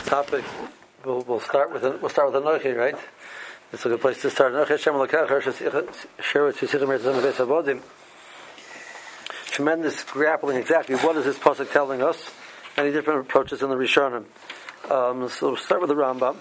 topic. We'll start with Anochi, right? It's a good place to start. Tremendous grappling. Exactly, what is this pasuk telling us? Many different approaches in the Rishonim. So we'll start with the Rambam.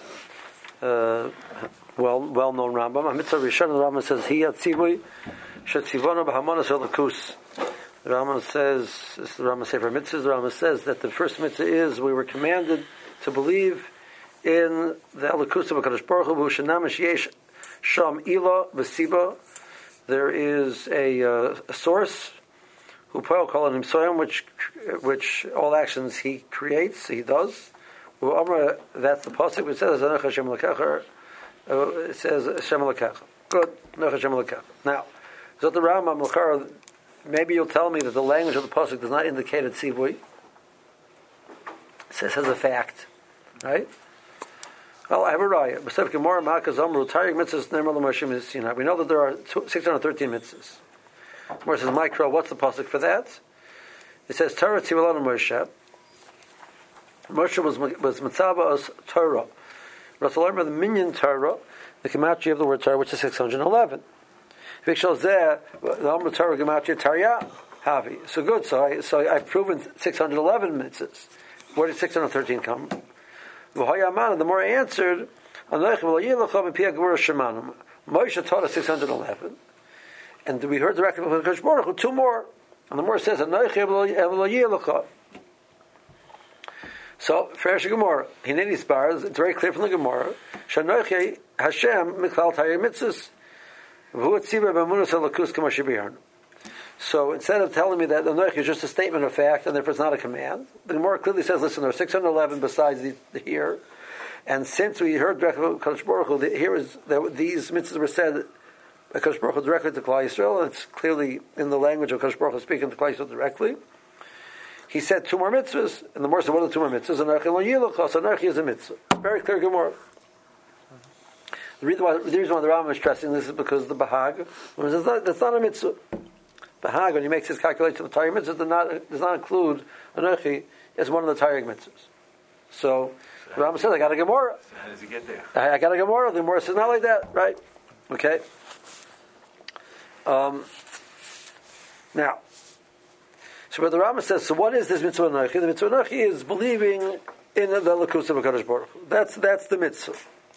Well-known Rambam. Mitzvah Rishon. The Rambam says, "Hi yatzivui shetzivonu b'hamonos elakus." The Rambam says, this is the Rambam Sefer Mitzvahs. The Rambam says that the first mitzvah is we were commanded to believe in the Elakus of HaKadosh Baruch Hu, Shenamish Yesh Sham Ila V'Siba. There is a source who Paul called him Soyam, which all actions he creates, he does. That's the pasuk which says Anoch Hashem Elokecha. It says Hashem Elokecha. Good, Anoch Hashem Elokecha. Now, so the Rambam Lachar, maybe you'll tell me that the language of the pasuk does not indicate a tzivui. It says as a fact, right? Well, I have a raya. We know that there are 613 mitzvahs. Where it says Micro, what's the pasuk for that? It says Torah Tzivalon Moshe. Moshe was mitzvah as Torah. Rasul the minyan Torah, the gematria of the word Torah, which is 611. So good. So I've proven 611 mitzvahs. Where did 613 come? The more I answered, Moshe taught us 611, and we heard directly from Kadosh Baruch Hu 2 more, and the more says, so Fresh Gemara, Hineni Spars, it's very clear from the Gemara, Shanochi Hashem Miklal Tayir Mitzvahs. So instead of telling me that the Anochi is just a statement of fact and therefore it's not a command, the Gemara clearly says, listen, there are 611 besides here, and since we heard directly from Kadosh Baruch Hu, here is that these mitzvahs were said by Kadosh Baruch Hu directly to Klal Yisrael, and it's clearly in the language of Kadosh Baruch Hu speaking to Klal Yisrael directly. He said 2 more mitzvahs, and the Gemara said, what are the 2 more mitzvahs? Anochi lo yilucha, so Anochi is a mitzvah. Very clear Gemara. The reason why the Rambam is stressing this is because the Bahag, that's not a mitzvah. Bahag, when he makes his calculation of the Torah mitzvahs, does not include Anochi as one of the Torah mitzvahs. So the Rambam says, I got a Gemara. How does he get there? I got a Gemara. The Gemara says not like that, right? Okay. Now, so what the Rambam says, so what is this mitzvah Anochi? The mitzvah Anochi is believing in the Elokus of HaKadosh Baruch Hu. That's the mitzvah.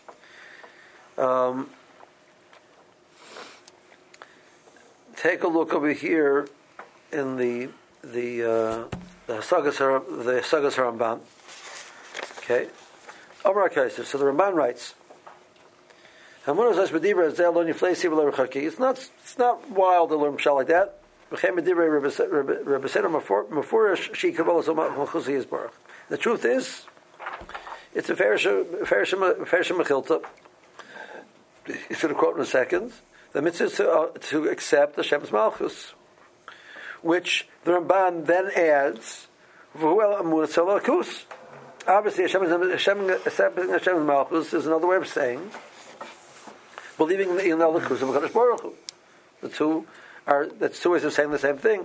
Take a look over here in the Sagas Haramban. Okay, so the Ramban writes, it's not wild to learn pshal like that. The truth is, it's a Fersha Mechilta. He's going to quote in a second. The mitzvah is to accept Hashem's Malchus, which the Ramban then adds, obviously, accepting Hashem's Malchus is another way of saying believing in the Elokus of HaKadosh Baruch Hu. That's 2 ways of saying the same thing.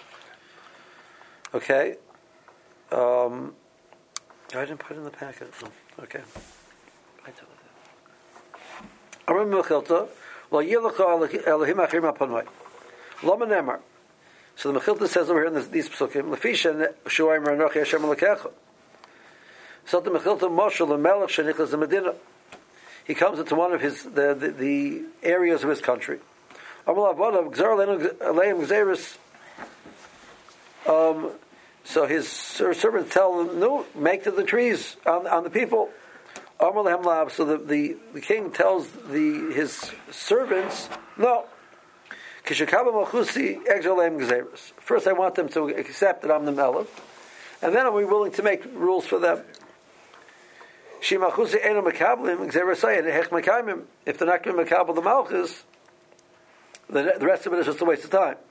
Okay. I didn't put it in the packet. Oh, okay. I tell it. So the Mechilta says over here in these psukim, so the Mechilta Moshe Melech Shenichlas the Medina. He comes into one of the areas of his country. So his servants tell him, no, make to the trees on the people. So the king tells his servants, no. First I want them to accept that I'm the Melech, and then I'll be willing to make rules for them. If they're not going to makabel the Malchus, then the rest of it is just a waste of time.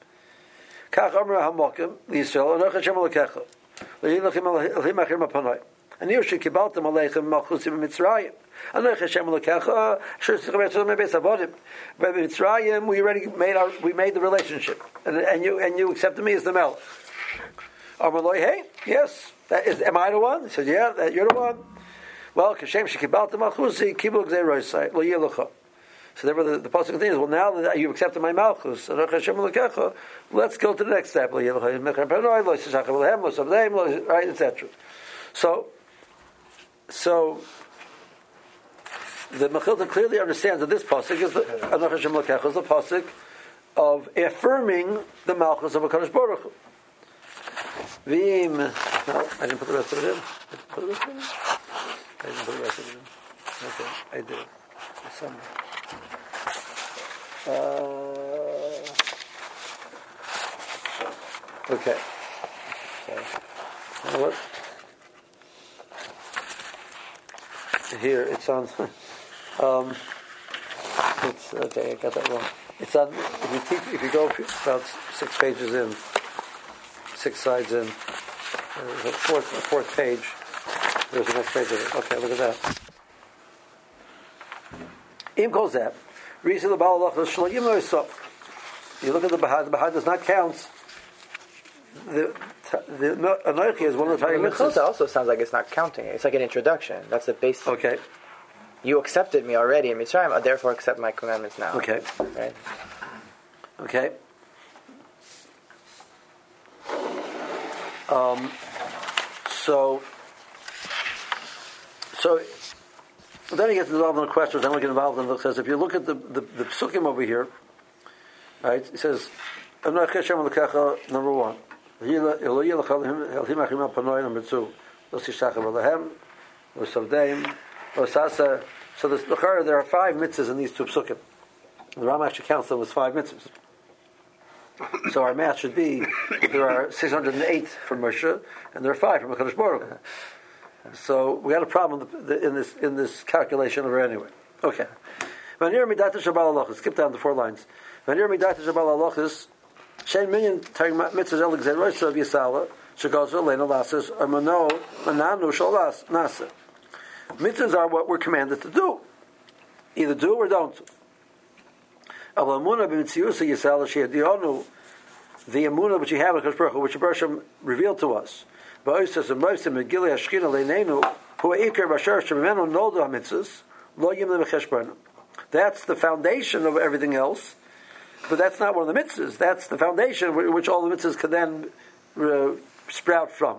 And you should kibaltem aleichem malchusim Mitzrayim. Anoch Hashem Elokecha, Asher Tzichem Etzem Beis Avodim. But Mitzrayim, we made the relationship, and you accepted me as the Melech. Amaloi, hey, yes, am I the one? He said, yeah, you're the one. Well, Kashem Shekibal Malchusi Kibul Gzei Roisai Lo Yelucha. So therefore, the pasuk continues. Well, now that you accepted my Malchus, let's go to the next step. Right, etc. So the Mechilta clearly understands that this pasuk is the pasuk of affirming the Malchus of HaKadosh Baruch Hu. No, I didn't put the rest of it in. I didn't put the rest of it in. Okay, I did. Somewhere. Okay. You know what? Here it's on. It's okay. I got that wrong. It's on. If you go about 6 pages in, 6 sides in, the fourth page. There's the next page of it. Okay, look at that. Im calls that. You look at the Bahad does not count. The Anochi is one of the Torah mitzvahs. It also sounds like it's not counting it. It's like an introduction. That's the basic. Okay. You accepted me already in Mitzrayim, I therefore accept my commandments now. Okay. Right? Okay. So then he gets involved in the questions. Then we get involved in the says if you look at the psukim over here, right? It says number 1. Number 2. So there are 5 mitzvahs in these 2 psukim. The Rambam actually counts them as 5 mitzvahs. So our math should be there are 608 from Moshe and there are 5 from HaKadosh Baruch Hu. So we had a problem in this calculation over anyway. Okay. Skip down to 4 lines. Shein minyan mitzvahs el gzei rosh of Yisala shegozer leina lasses or mananu shal nasa. Mitzvahs are what we're commanded to do. Either do or don't. The emunah which you have in Kadosh Baruch Hu, which Hashem revealed to us. That's the foundation of everything else, but that's not one of the mitzvahs. That's the foundation which all the mitzvahs can then sprout from.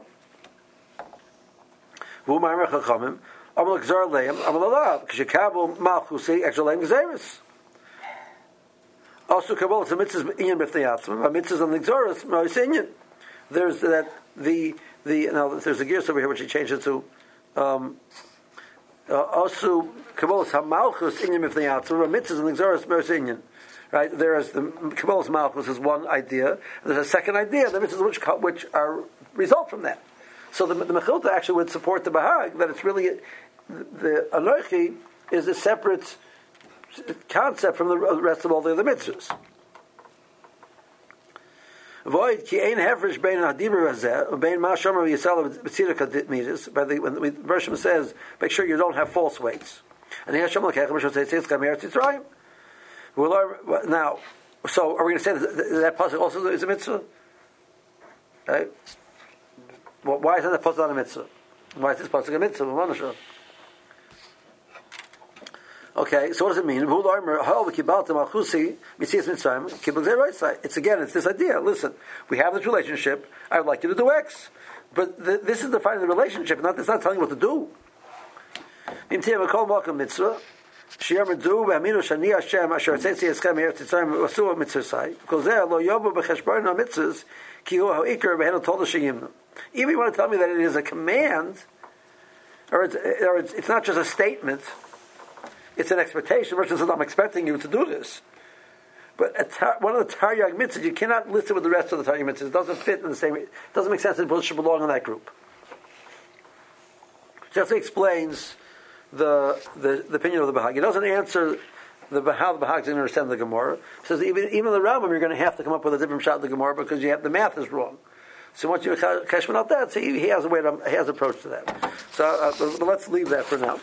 Also, Kabbalah is a mitzvah inyan b'fnei atzma. A mitzvah on the Gzoros, ma'is inyan. There's that there's a gears over here which he changed it to. Also, Kabbalah is hamalchus inyan b'fnei atzma. A mitzvah on the Gzoros, ma'is inyan. Right? There's the Kabbalah's malchus is one idea. And there's a second idea. The mitzvahs which are result from that. So the Mechilta actually would support the Bahag that it's really the Anochi is a separate concept from the rest of all the other mitzvahs. Avoid ki ein hefresh bein hadibur hazeh bein ma shomer yisrael b'tziduk hadmidas. When the Bershom says, make sure you don't have false weights. And he has shomer lekechem b'shot tzitz kamer tzitzrayim. Now, so are we going to say that pasuk also is a mitzvah? Right? Well, why is that pasuk not a mitzvah? Why is this pasuk a mitzvah? Okay, so what does it mean? It's this idea. Listen, we have this relationship. I would like you to do X, but this is defining the relationship. It's not telling you what to do. Even if you want to tell me that it is a command, or it's not just a statement. It's an expectation. The person says, I'm expecting you to do this. But one of the Taryag mitzvahs, you cannot listen with the rest of the Taryag mitzvahs. It doesn't fit in the same. It doesn't make sense that it should belong in that group. Just explains the opinion of the Bahag. It doesn't answer how the Bahag is going to understand the Gemara. It says even the Rambam, you're going to have to come up with a different shot of the Gemara because the math is wrong. So once you kashman out that, so he has a way. He has an approach to that. So but let's leave that for now.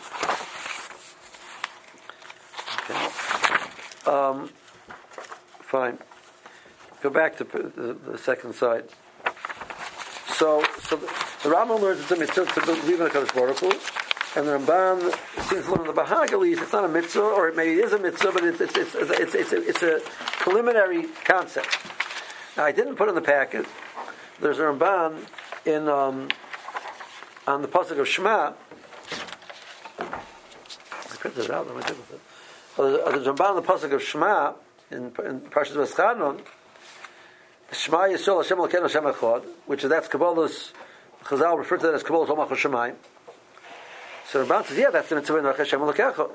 Fine. Go back to the second side. So the Rambam learns it's a mitzvah to believe in the Kadosh Baruch Hu, And the Ramban seems to learn the Bahagalis. It's not a mitzvah, or it maybe is a mitzvah, but it's a preliminary concept. Now, I didn't put in the packet. There's a Ramban in on the pasuk of Shema. I printed it out. What am I doing with it? There's a Ramban on the pasuk of Shema in Parshas Veschanon. Shema Yisrael Hashem Elokeinu Hashem Echad, which that's Kabbalah's. Chazal referred to that as Kabbalah's Omach Hashemayim. So Ramban says, yeah, that's the mitzvah in Hashem Elokecha.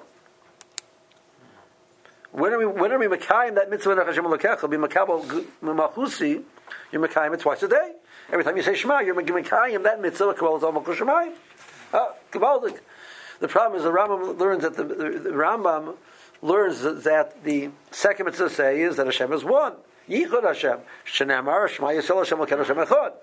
When are we Mekayim that mitzvah in Hashem Elokecha? Be Makabel Machusi, you're Mekayim it twice a day. Every time you say Shema, you're Mekayim that mitzvah, Kabbalah's Omach Hashemayim. Kabbalah. The problem is the Rambam learns that the Rambam learns that the second mitzvah to say is that Hashem is one. Yichud Hashem. Shenamar Shema Yisrael Hashem Elokeinu Hashem Echad.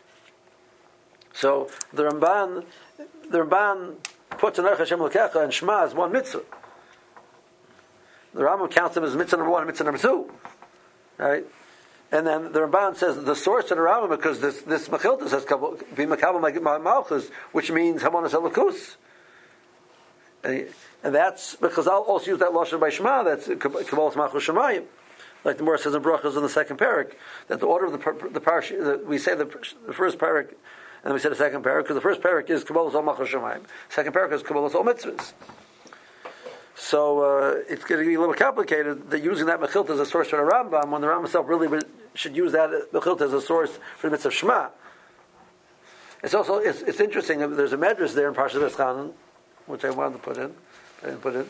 So the Ramban puts an Hashem Elokecha and Shema as one mitzvah. The Rambam counts them as mitzvah number one and mitzvah number two. Right? And then the Ramban says the source of the Rambam, because this Mechilta says be Makabel Malchus, which means Hamonas Elokus. And that's because I'll also use that lashon by Shema. That's Kabbalas Malchus Shemayim, like the Morah says in Brachos in the second parak. That the order of the parsha, we say the first parak, and then we say the second parak, because the first parak is Kabbalas Malchus Shemayim. Second parak is Kabbalas Mitzvahs. So it's going to be a little complicated that using that Mechilta as a source for the Rambam, when the Rambam himself really should use that Mechilta as a source for the mitzvah of Shema. It's also it's interesting. There's a medrash there in Parshas Veschanon, which I wanted to put in. I didn't put in.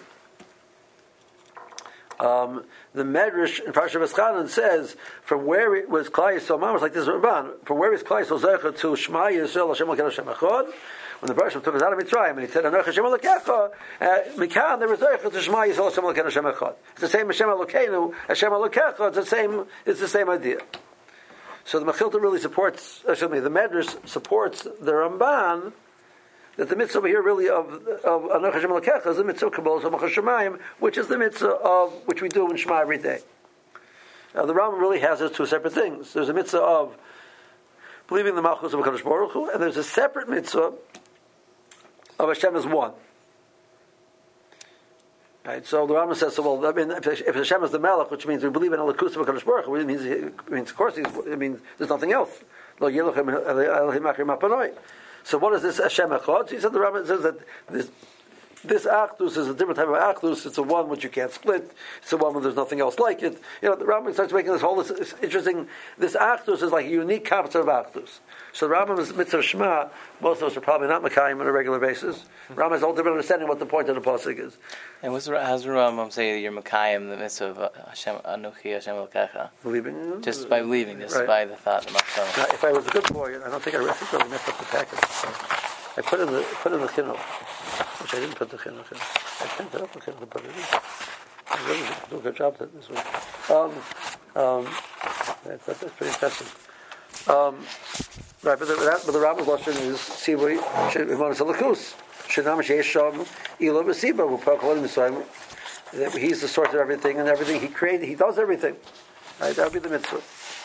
The Medrash in Parashat Veschanon says from where it was Klai Yisrael, Mamash like this Ramban, from where is Klai Yisrael Zecha to Shema Yisrael Hashem Elokeinu Hashem Echad. When the Bereshit took us out of Mitzrayim and he said Anoch Hashem Elokecha, Mikan there was Zecha to Shema Yisrael Hashem Elokeinu Hashem Echad. It's the same Hashem Elokeinu, Hashem Elokecha. It's the same idea. So the Mechilta really supports. The Medrash supports the Ramban. That the mitzvah over here really of Anoch Hashem Elokecha is the mitzvah of Kabbalas Omach Hashemayim, which is the mitzvah of which we do in Shema every day. Now the Rambam really has those two separate things. There's a mitzvah of believing the Malchus of HaKadosh Baruch Hu, and there's a separate mitzvah of Hashem as one. Right. So the Rambam says, so well, I mean, if Hashem is the Melech, which means we believe in Elokus of HaKadosh Baruch Hu, it means of course it means there's nothing else. Lo Yelochem Elohim Achrim Apanoi. So what is this Hashem Echad? So he said the Rambam says that this Achdus is a different type of Achdus. It's a one which you can't split. It's a one where there's nothing else like it. The Rambam starts making this whole this interesting. This Achdus is like a unique concept of Achdus. So the Rambam's mitzvah Shema, most of us are probably not Makayim on a regular basis. Rambam has a whole different understanding what the point of the pasuk is. And how's the Rambam say that you're Makayim the mitzvah of Hashem Anochi Hashem Elokecha? Believing, just by believing, just right. by the thought of Machshava. Now, if I was a good boy, I don't think I really messed up the package. So I put in the chinuch, which I didn't put the chinuch in. I printed up the chinuch and put it in. I really do a good job this week. That's pretty impressive. Right, but the Rambam's lashon is Sibui Shemanis Elokus Shenam Sheisham Ilo B'Siba V'Pakolim Mitzrayim. He's the source of everything, and everything he created, he does everything. Right, that would be the mitzvah.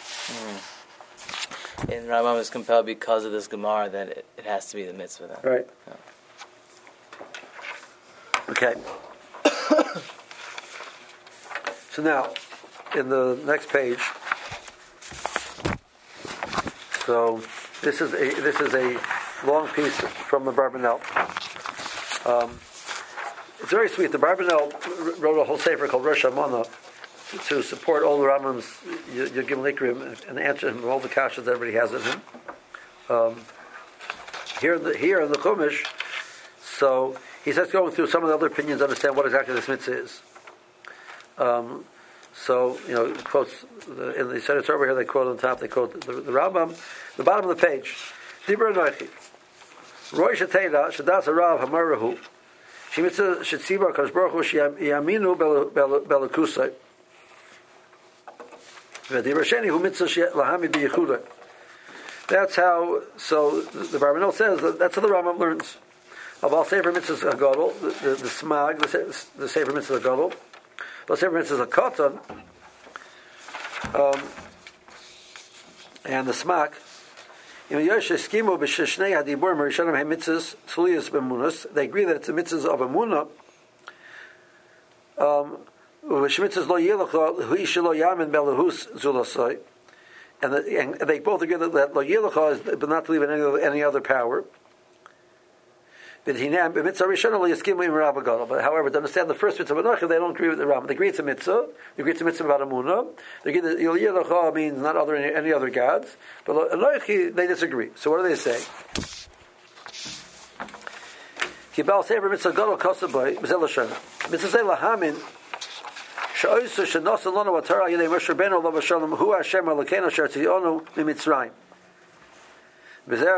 And Rambam is compelled because of this Gemara that it has to be the mitzvah then. Right. Yeah. Okay. So now, in the next page, so this is a long piece from the Barbanel. It's very sweet. The Barbanel wrote a whole sefer called Rosh Hashanah to support all the Rambam's Yogim Likrim and answer him all the kashas that everybody has in him. Here in the Chumash, so he starts going through some of the other opinions to understand what exactly this mitzvah is. So, quotes in the Senate over here, they quote on top, they quote the Rambam, the bottom of the page. Dibra Noichi. Roy Shateda, Shadas Arav Hamarahu. Shemitza Shetzibar Kadosh Baruch Hu Sheyaminu Belakusai. V'dibra Sheni Hu Mitzvah Lahami B'Yechuda. That's how, so the Barbanel says, that's how the Rambam learns. Of all Sefer Mitzvahs HaGadol, the Smag, the Sefer Mitzvahs HaGadol, the Sefer Mitzvahs HaKatan, and the Smak, They agree that it's a mitzvah of emunah. And they both agree that lo yelecha is but not to leave any other power. But however, to understand the first mitzvah of Anochi, they don't agree with the Rambam. They agree it's a mitzvah. They agree it's a mitzvah about Amunah. They agree that lo yelecha means not any other gods. But Anochi, they disagree. So what do they say? Kibal sever mitzvah gadol kosaboy b'zel l'shana. Mitzvah zeh lahamin she'oisu she'nosan lanu atara yedei Moshe Rabbeinu lo v'shalom hu Hashem Elokeinu asher tziyonu miMitzrayim. So the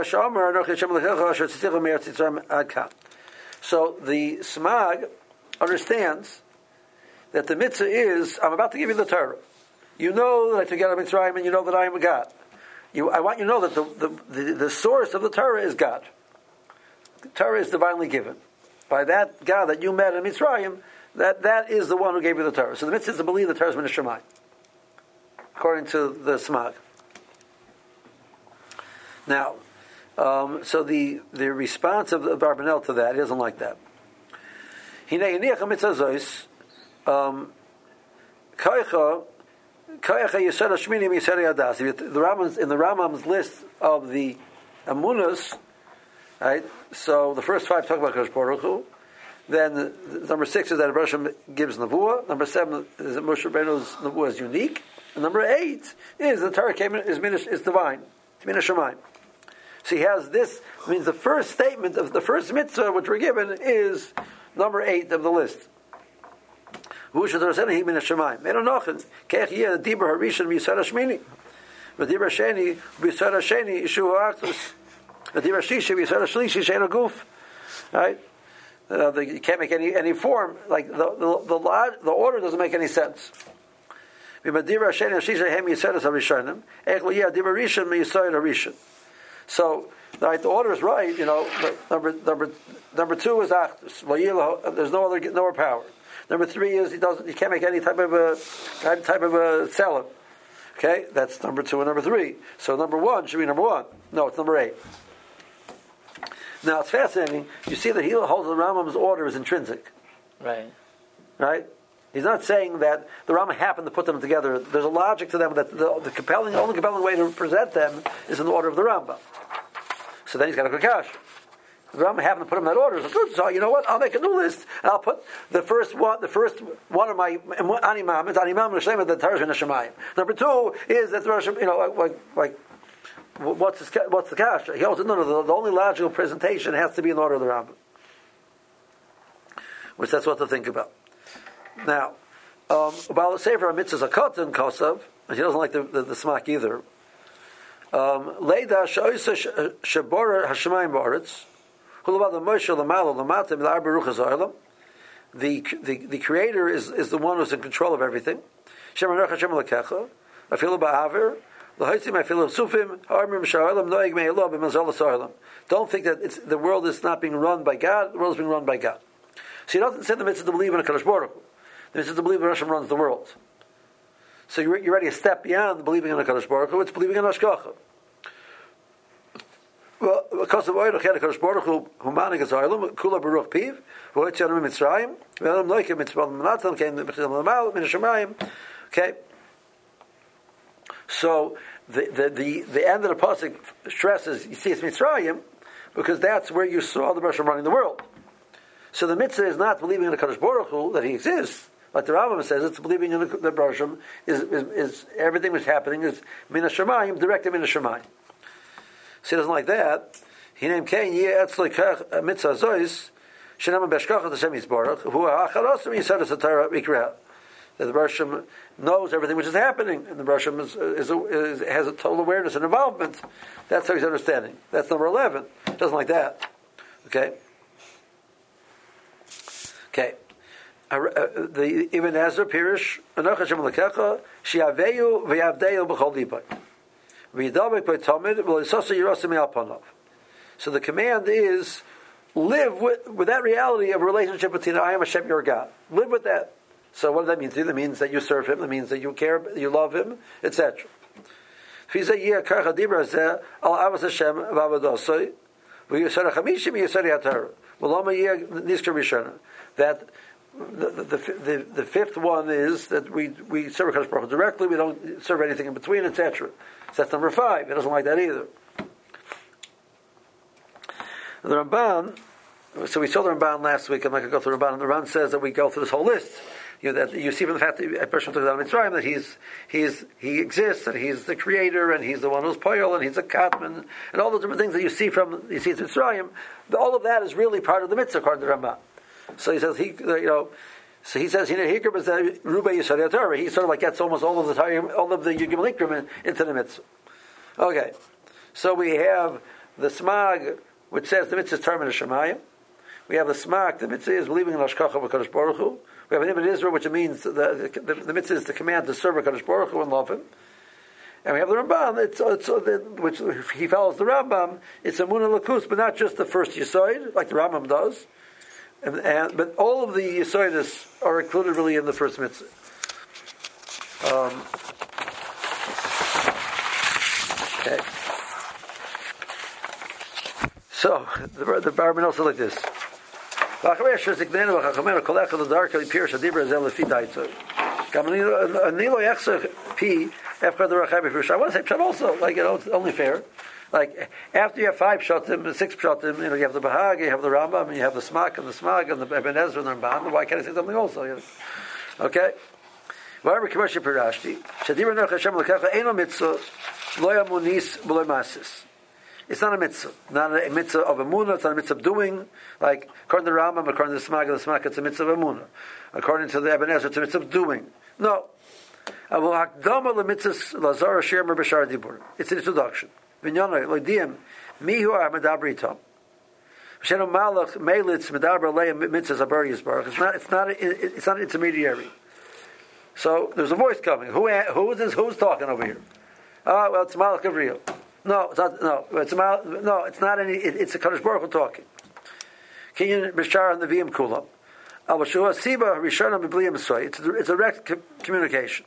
Smag understands that the mitzvah is, I'm about to give you the Torah. You know that I took out of Mitzrayim, and you know that I am a God. I want you to know that the source of the Torah is God. The Torah is divinely given. By that God that you met in Mitzrayim, that is the one who gave you the Torah. So the mitzvah is to believe the Torah is min hashamayim, according to the Smag. Now, so the response of the Barbanel to that, he doesn't like that. In the Rambam's list of the Amunas, right? So the first 5 talk about Kadosh Baruch Hu. Then number 6 is that Hashem gives Nevuah. Number 7 is that Moshe Rabbeinu's Nevuah is unique. And number 8 is the Torah is divine. It's min hashamayim. So he has this, means the first statement of the first mitzvah which we're given is number 8 of the list. Who should have min hashamayim? Me'enochen kech yeh dibur harishon b'yisad hashmini, v'dibur sheni b'yisad hasheni yishu ha'aktus, v'dibur shishi b'yisad hashlishi she'en haguf. Right? You can't make any form, like the order doesn't make any sense. So, right, the order is right. Number 2 is Achdus. There's no other power. Number 3 is he can't make any type of a tzelem. Okay, that's number 2 and number 3. So number 1 should be number 1. No, it's number 8. Now it's fascinating. You see that he holds the Rambam's order is intrinsic. Right. Right. He's not saying that the Rambam happened to put them together. There's a logic to them that the only compelling way to present them is in the order of the Rambam. So then he's got a kakash. The Rambam happened to put them in that order. So good. So you know what? I'll make a new list and I'll put the first one of my animam is animam l'shlema that Torah is min hashamayim. Number 2 is that the Rosh, what's the kash? He also no. The only logical presentation has to be in the order of the Rambam, which that's what to think about. Now, about Sefer Mitzvahs Akotan Kosav, he doesn't like the Smak either. Leida Shoisa Shabora Hashemayim Baritz, Hulavad the Moshe Lamalo Lamatim L'Arba Ruchas Oilam. The Creator is the one who's in control of everything. Shemanach Hashem Lekecha, Afilu Ba'aver, L'Hoitzim Afilu Sufim, Harmim Sha'olam Noeg Me'elo B'Mazol Oilam. Don't think that the world is not being run by God. The world is being run by God. So he doesn't say the mitzvah to believe in a Kadosh Baruch Hu. The mitzvah to believe in Hashem runs the world. So you're already a step beyond believing in a Kadosh Baruch Hu. It's believing in Hashgacha. Well, because of Oirach had a Kadosh Baruch Hu, Humanik is Oilam, Kula Baruch Piv, V'Hoitzianu Mitzrayim, V'Elam Noikim Mitzvah Manatam, Kein B'Chilam L'Mal, Min HaShamayim. Okay. So the end of the pasuk stresses, you see, it's Mitzrayim, because that's where you saw the Hashem running the world. So the mitzvah is not believing in the Kadosh Baruch Hu that he exists, like the Rambam says. It's believing in the Hashem is everything that's happening is min hashamayim, directed min hashamayim. So he doesn't like that. He named Cain yeh etzli mitzvah zois shenam b'eshkachas Hashem yisbarach hu ha'acharasim yisadas haTorah mikra. That the Hashem knows everything which is happening, and the Hashem has a total awareness and involvement. That's how he's understanding. That's number 11. He doesn't like that. Okay. Okay. The Ibn Ezra Pirish Anoch Hashem Lekecha Shiaveyu V'Yavdeyu B'Chol Libay V'Yidavek B'Tomid V'Lisasa Yirasim Yalpanav. So the command is live with that reality of a relationship between I am Hashem, your God. Live with that. So what does that mean? That means that you serve Him. That means that you care, you love Him, etc. Fiza Yeh Karcha Dibra Zeh Al Avos Hashem Vavadosoi V'Yisara Chamishim Yisari HaTorah V'Loma Yeh Nisker Rishona. That the fifth one is that we serve HaKadosh Baruch Hu directly, we don't serve anything in between, etc. So that's number 5. He doesn't like that either. The Ramban, so we saw the Ramban last week. I'm not going to go through the Ramban. The Ramban says that we go through this whole list. That you see from the fact that a person took out of Mitzrayim that he exists and he's the creator and he's the one who's poyol and he's a katman and all the different things that you see in Mitzrayim. All of that is really part of the mitzvah according to the Ramban. So he says he says Hikr was Ruba Yisari Torah. He sort of like gets almost all of the Yugim Likrim into the mitzvah. Okay, so we have the Smag, which says the mitzvah is terminus Shemayim. We have the Smak, the mitzvah is believing in Hashkacha b'Kadosh Baruch Hu. We have an Ibn Israel, which means the mitzvah is the command to serve Hakadosh Baruch Hu and love Him. And we have the Rambam, which he follows the Rambam. It's a Munah Lakus, but not just the first Yisoid, like the Rambam does. But all of the Yisoidis are included really in the first mitzvah. Okay. So the Barman also like this. So I want to say pshat also, like, it's only fair. Like, after you have 5 pshatim, 6 pshatim, you have the Bahag, you have the Rambam, you have the Smak and the Smag and the Ibn Ezra and the Ramban. Why can't I say something also? Okay? Whatever Kimoshi Pirashti, Shadira Nech Hashem Lekecha Eino Mitzvah Lo Yamunis B'Lo Masis. It's not a mitzvah. Not a mitzvah of emunah. It's not a mitzvah of doing. Like, according to the Rambam, according to the Smag, it's a mitzvah of emunah. According to the Ibn Ezra, it's a mitzvah of doing. No. It's an introduction. It's not an intermediary. So there's a voice coming. Who's talking over here? Oh, well, it's Malach Gabriel. No, it's not. No, it's not any. It's a Kadosh Baruch Hu talking. Kinyan Bishar and the Vim Kulam. It's a direct communication.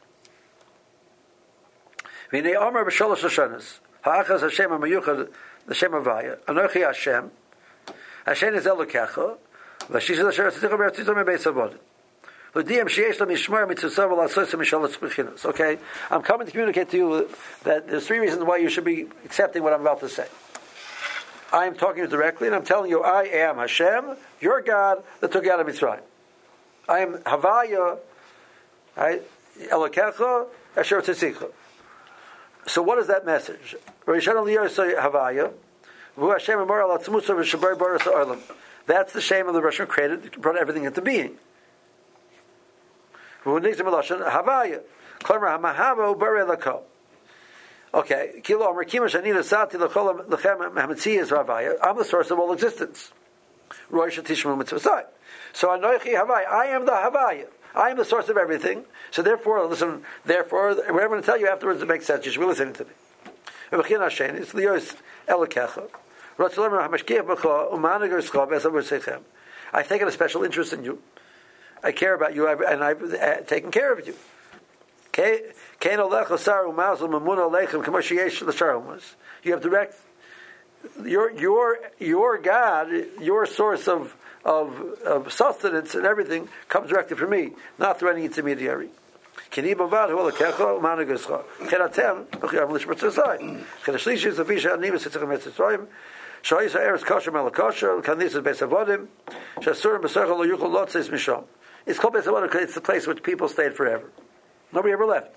V'nei Omer b'sholosh hashanas ha'achaz Hashem ha'mayuchad l'shem havaya anochi Hashem Hashem is Elokecha v'shis l'asher tzitzicha b'ertzitzah me'beis avodim l'diyam sheyesh lo mishmar mitzvah v'la'asoysa mishalosh b'chinos. Okay, I'm coming to communicate to you that there's 3 reasons why you should be accepting what I'm about to say. I am talking to you directly, and I'm telling you, I am Hashem, your God that took you out of Mitzrayim. I am Havaya, Elokecha, Asher Tzitzicha. So what is that message? That's the shame of the Russian created, brought everything into being. Okay, I'm the source of all existence. So I am the Havaya. I am the source of everything. So therefore, listen. Therefore, what I'm going to tell you afterwards, it makes sense. You should be listening to me. It's Lios Elokecha. I've taken a special interest in you. I care about you, and I've taken care of you. You have direct. Your God, your source of sustenance and everything comes directly from me, not through any intermediary. It's called Beis Avodim because it's the place which people stayed forever. Nobody ever left.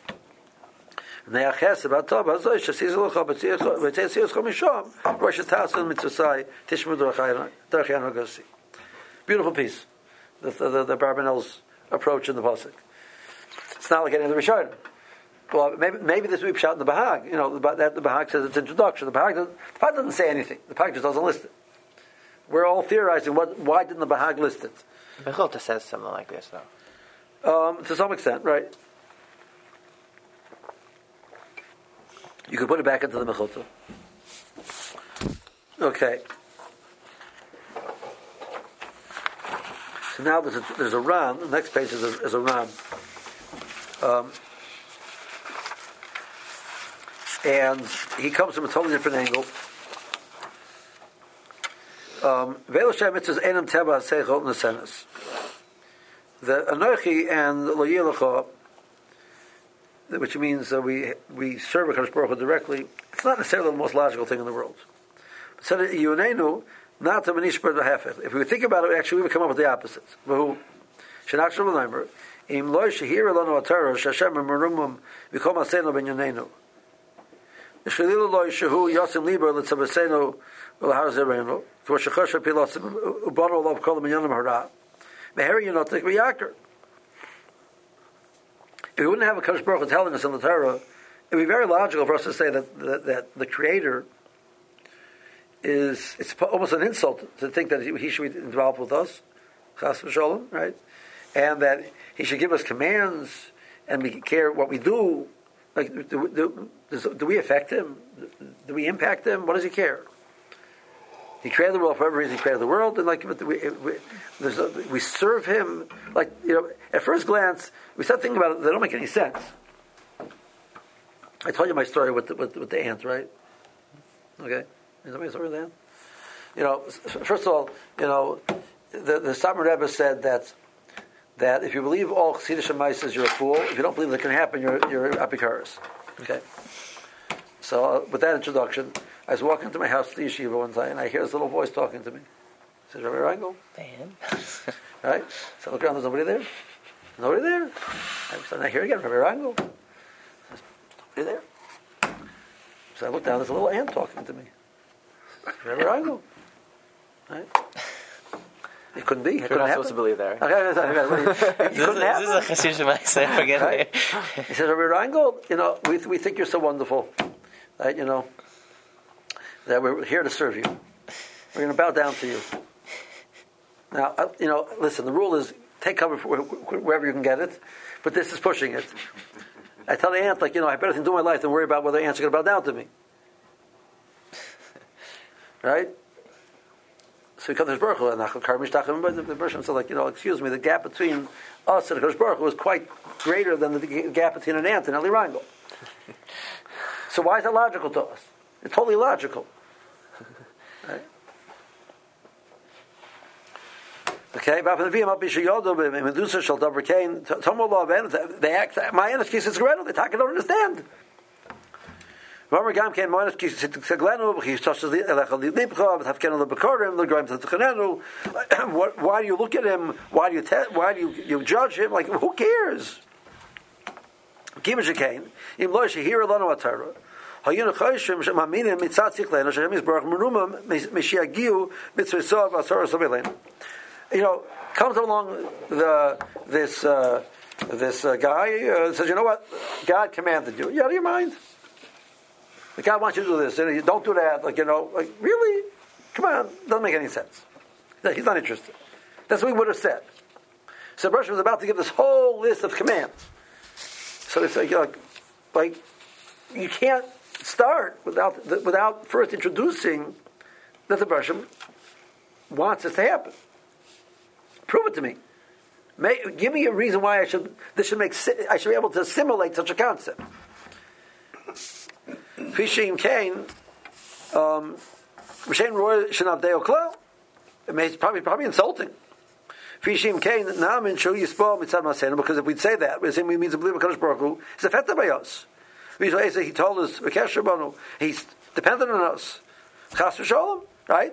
Beautiful piece. The Barbanel's approach in the pasuk. It's not like any of the Rishonim. Well, maybe this will be shot in the Bahag. The Bahag says it's introduction. The Bahag doesn't say anything. The Bahag just doesn't list it. We're all theorizing why didn't the Bahag list it? Bechilta says something like this, though. To some extent, right? You could put it back into the Mechilta. Okay. So now there's a Ram. The next page is a Ram. And he comes from a totally different angle. The Anochi and Lo Yelecha, which means that we serve HaKadosh Baruch Hu directly, it's not necessarily the most logical thing in the world. So if we think about it, actually we would come up with the opposite. If we wouldn't have a Kadosh Baruch Hu telling us in the Torah, it would be very logical for us to say that the Creator it's almost an insult to think that he should be involved with us, Chas v'sholom, right? And that he should give us commands and we care what we do. Like, do we affect him? Do we impact him? What does he care? He created the world for every reason. He created the world, and we serve him. Like, at first glance, we start thinking about it. They don't make any sense. I told you my story with the ant, right? Okay, is that my story with the ant? First of all, the Satmar Rebbe said that if you believe all Chassidish Ma'asos, you're a fool. If you don't believe that can happen, you're Apikaris. Okay. So with that introduction, I was walking to my house to the yeshiva one time, and I hear this little voice talking to me. He says, Rabbi Reingold. Damn. Right? So I look around, there's nobody there. Nobody there. I hear again, Rabbi Reingold. There's nobody there. So I look down, there's a little ant talking to me. Rabbi Reingold. Right? It couldn't be. It couldn't happen. Supposed to believe there. It couldn't happen. This is a Chassidish Ma'aseh again. Right? He says, Rabbi Reingold, we think you're so wonderful. Right? That we're here to serve you. We're going to bow down to you. Now, listen, the rule is take cover wherever you can get it, but this is pushing it. I tell the ant, I have better things to do in my life than worry about whether the ants are going to bow down to me. Right? So we come to Baruch Hu, and the Bershom said, excuse me, the gap between us and the Baruch Hu was quite greater than the gap between an ant and Eli Reingold. So why is that logical to us? It's totally logical. Right? Okay, they act, my case is correct, they don't understand. Why do you look at him? Why do you judge him? Like, who cares? Comes along this guy says, you know what? God commanded you. You out of your mind? God wants you to do this, and you don't do that. Really? Come on, doesn't make any sense. He's not interested. That's what he would have said. So Bershom was about to give this whole list of commands. So they say, you can't start without first introducing that the Bershom wants this to happen. Prove it to me. Give me a reason why I should be able to assimilate such a concept. Fishing Kane, Rishain Roy Shanabdeo Klo. It's probably insulting. Fishim Kane, Namin Shu Yispo Mitzad Masena, because if we'd say that, we mean to believe in Kadosh Baruch Hu, he's affected by us. He told us, he's dependent on us. Chas v'sholom, right?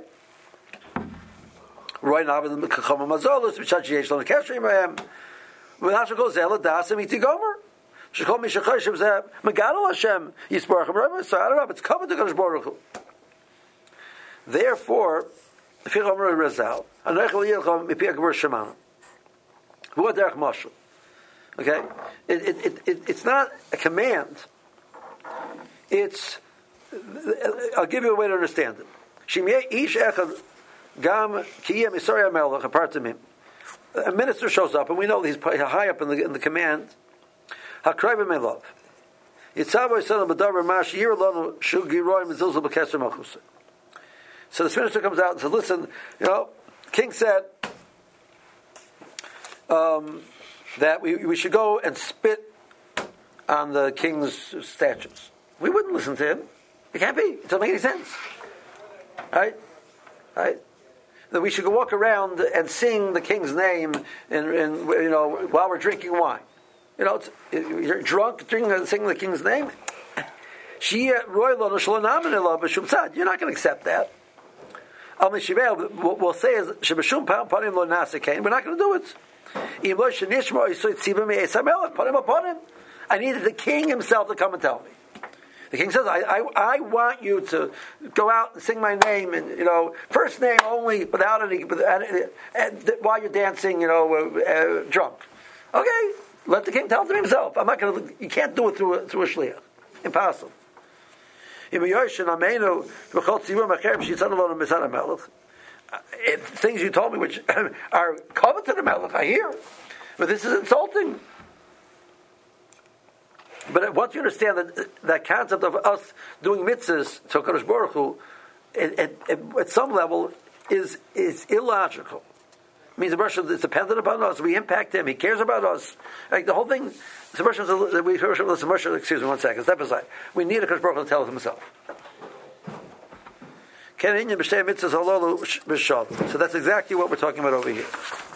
Roy Nabin Kachama Mazolos, Mitzad Yesh Lon Keshrim Bahem. V'nasher Kol Zela Dasim Iti Gomer. Shekol Mishachashim Zeh Megadol Hashem Yisbarachim. So I don't know, it's covered to Kadosh Baruch Hu. Therefore, Fich Omer Rezal, Anoich L'Yelchom Mipi Akbar Shemana. Who Derech Mashal. Okay, it's not a command. It's, I'll give you a way to understand it. Shimyeh Ish Echad Gam Kiyem Yisrael Melech apart from him. A minister shows up, and we know that he's high up in the command. Hakrayim Melov. Yitzavo Yisrael B'Davar Mash Yir Lonu Shu Giroy Mizilzul B'Keser Malchus. So this minister comes out and says, "Listen, King said that we should go and spit on the king's statues. We wouldn't listen to him. It can't be. It doesn't make any sense. Right? That we should go walk around and sing the king's name while we're drinking wine. You're drunk, singing the king's name. You're not going to accept that. What we'll say is, we're not going to do it. I needed the king himself to come and tell me. The king says, I want you to go out and sing my name, and first name only, without any, while you're dancing, drunk. Okay, let the king tell it to himself. I'm not going to. You can't do it through a shliach. Impossible. Things you told me which are covered to the melech, I hear, but this is insulting. But once you understand that concept of us doing mitzvahs to Kadosh Baruch Hu, at some level, is illogical. It means the Russian is dependent upon us. We impact him. He cares about us. Like the whole thing. Excuse me, 1 second. Step aside. We need a Kadosh Baruch Hu to tell us himself. So that's exactly what we're talking about over here.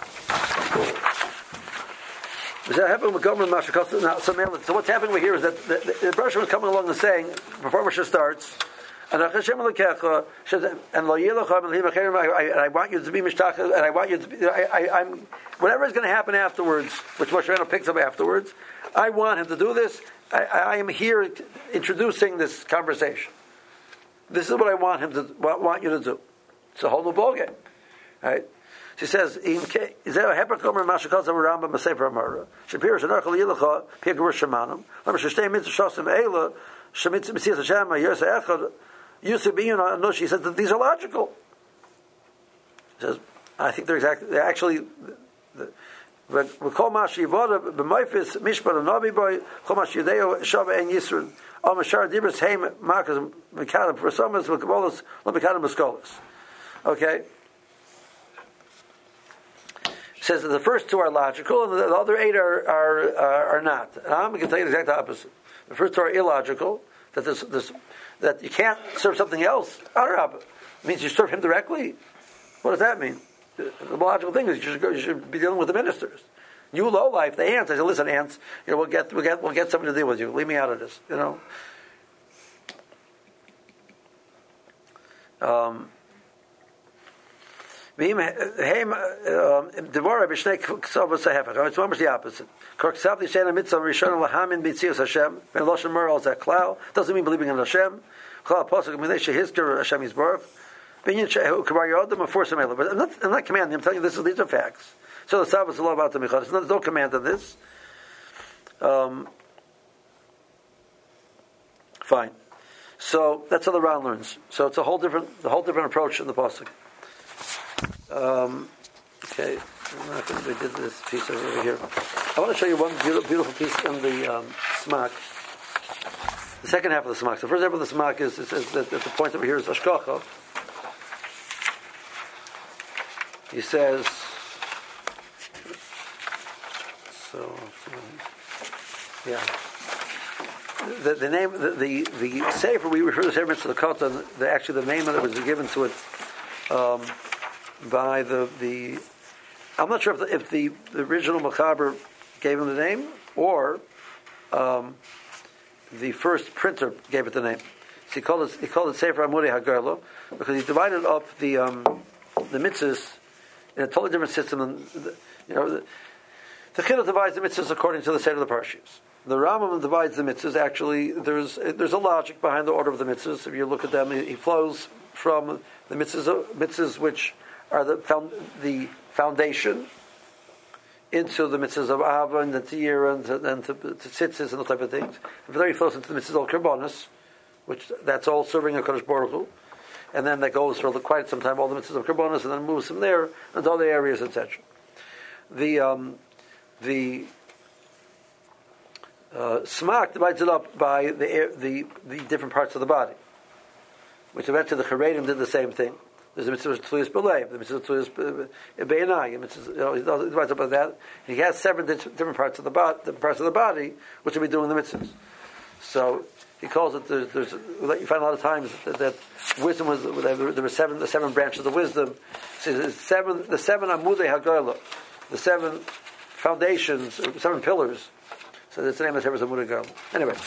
Now, so what's happening over here is that the Russian was coming along and saying, before Rosh starts, and I want you to be mishtach, and I want you to be, I'm whatever is going to happen afterwards, which Moshe Rabbeinu picks up afterwards, I want him to do this. I am here introducing this conversation. This is what I want him to want you to do. It's a whole new ballgame, right? She says, "Is there a hepakomer mashakaz of Rambam Masefer Amara? Shapir shenachal yilacha piagur shemanam. Lama shtei mitzvah shosim eila shemitz mesias Hashem yersa echad yusuf biyun anosh." She said that these are logical. She says, "I think they're actually." But kol mashi yivoda b'mayfis mishpat anavi boy kol mashi yudeo shava en yisron al mashar dibras heim markas mekadim for some is mekabolos lo mekadim muskolos. Okay. Says that the first two are logical and the other 8 are not. And I'm going to tell you the exact opposite. The first two are illogical. That you can't serve something else. It means you serve him directly. What does that mean? The logical thing is you should be dealing with the ministers. You low life, the ants. I said, listen, ants. We'll get something to deal with you. Leave me out of this. It's almost the opposite. Doesn't mean believing in Hashem. But I'm not commanding. I'm telling you these are facts. So the Sabbath is all about the Michal. There's no command on this. Fine. So that's how the Ran learns. So it's a whole different approach in the pasuk. Okay, we did this piece over here. I want to show you one beautiful piece in the Smak. The second half of the Smak. The first half of the Smak is at the point over here is Ashkacha. He says, the name, the Sefer, we refer to the Sefer to the Kotan, actually the name that was given to it by the I'm not sure if the original Mechaber gave him the name or the first printer gave it the name. So he called it Sefer Amudei HaGerlo because he divided up the mitzvahs in a totally different system. And the Chilul divides the mitzvahs according to the state of the parshas. The Rambam divides the mitzvahs. Actually, there's a logic behind the order of the mitzvahs. If you look at them, he flows from the mitzvahs which are the foundation into the mitzvahs of Ava and the Tiyir and to Tzitzis and those type of things. And very close into the mitzvahs of Karbonis, which that's all serving a Kadosh Baruch Hu. And then that goes for quite some time, all the mitzvahs of Karbonis, and then moves from there into other areas, etc. The Smak divides it up by the different parts of the body, which eventually the Charedim did the same thing. There's a mitzvah Tluyas B'Leiv, the mitzvah Tluyas B'Einai, he divides up by that. He has 7 different parts of the body, which will be doing the mitzvahs. So he calls it. You find a lot of times that wisdom was there were the seven branches of wisdom. So the seven amudei hagola, the seven foundations, 7 pillars. So that's the name of the amudei hagola. Anyway,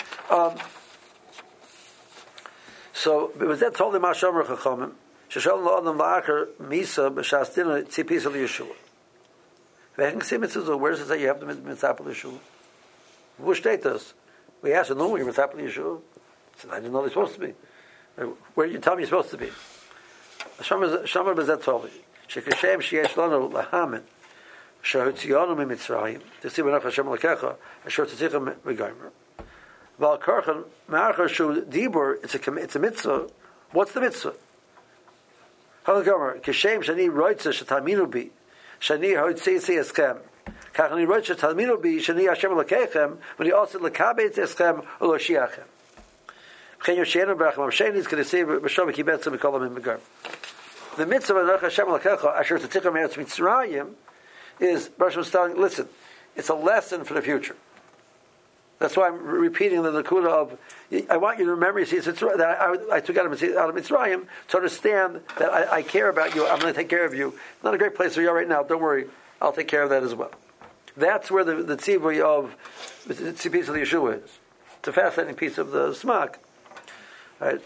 so it was that told him Hashem Chachamim. Sheshalom la'adam la'acher misa b'shastina tzipisa liyeshua. Where does it say you have the mitzvah l'yeshua? Which state does? We asked him, no, you're mitzvah l'yeshua. He said, I didn't know they're supposed to be. Where did you tell me you're supposed to be? Shamar b'zet toli. Shekashem sheyesh lanu lahamin shehutziyonu mimitzrayim t'si b'nach Hashem l'kecha asher tzitzicha v'gaymer. V'al karchan ma'achar shu dibur, it's a mitzvah. What's the mitzvah? Halagomer, Kishem Shani Roitza Shataminu Bi, Shani Hoitzi Eskem. Kachani Roitza Shataminu Bi, Shani Hashem Lakechem, when he also Lakabet Eskem or Loshiachem. Chen Yoshen Bracham Shani is going to say B'Shem Kibetzim B'Kolam in Begar. The mitzvah of Hashem Lakecha Asher Tzitzicha Meretz Mitzrayim is B'Shem telling, listen, it's a lesson for the future. That's why I'm repeating the Nakuda of, I want you to remember, you see, that I took out of Mitzrayim to understand that I care about you, I'm going to take care of you. Not a great place where you are right now, don't worry, I'll take care of that as well. That's where the tzivui of the piece of the Yeshua is. It's a fascinating piece of the Smak. Right?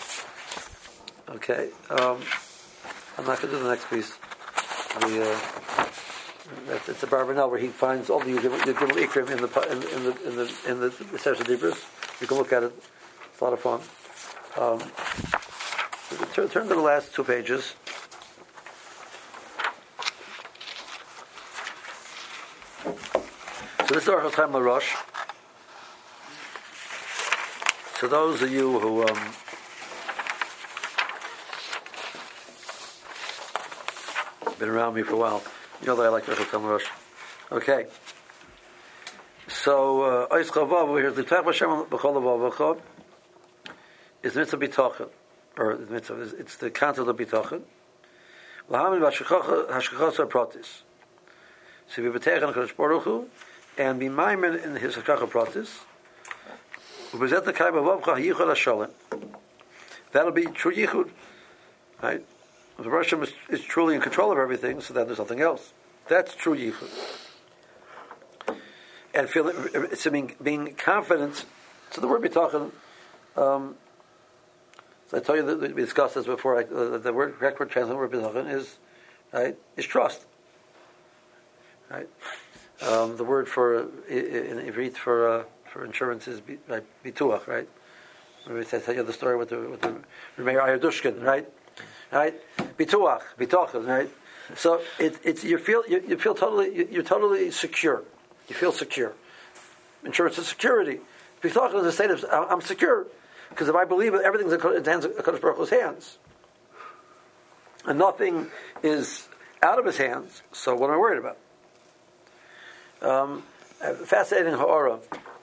Okay. I'm not going to do the next piece. It's a Barbanel where he finds all the Yudgimel Ikrim in the Sefer Dibros. You can look at it. It's a lot of fun. Turn to the last 2 pages. So this is Orchos Chaim LaRosh. So those of you who been around me for a while, you know that I like Orchos Chaim LaRosh. Okay. So Ois Chavav over here, the Tach Hashem B'chol Avav is the mitzvah bitachon, or the mitzvah it's the concept of bitachon. L'hamin v'hashkachos pratis. So we b'teich on Kadosh Baruch Hu and be maimen in his hashkacha pratis. U'bezet the kai b'avavcha yichud hashalem. That'll be true yichud, right? The Russian is truly in control of everything, so then there's nothing else. That's true yichud. And being confident. So the word bitachon. So I told you that we discussed this before. The word correct word translated word bitachon is trust. Right. The word for in Ivrit for insurance is bituach. Right. I tell you the story with the Meir Ayadushkin. Right. Bituach, bitachon. Right. So it's you feel totally you're totally secure. You feel secure. Insurance is security. Bitachon is a state of I'm secure because if I believe it, everything's in Kadosh Baruch Hu's hands, and nothing is out of his hands. So what am I worried about? Fascinating ha'ara.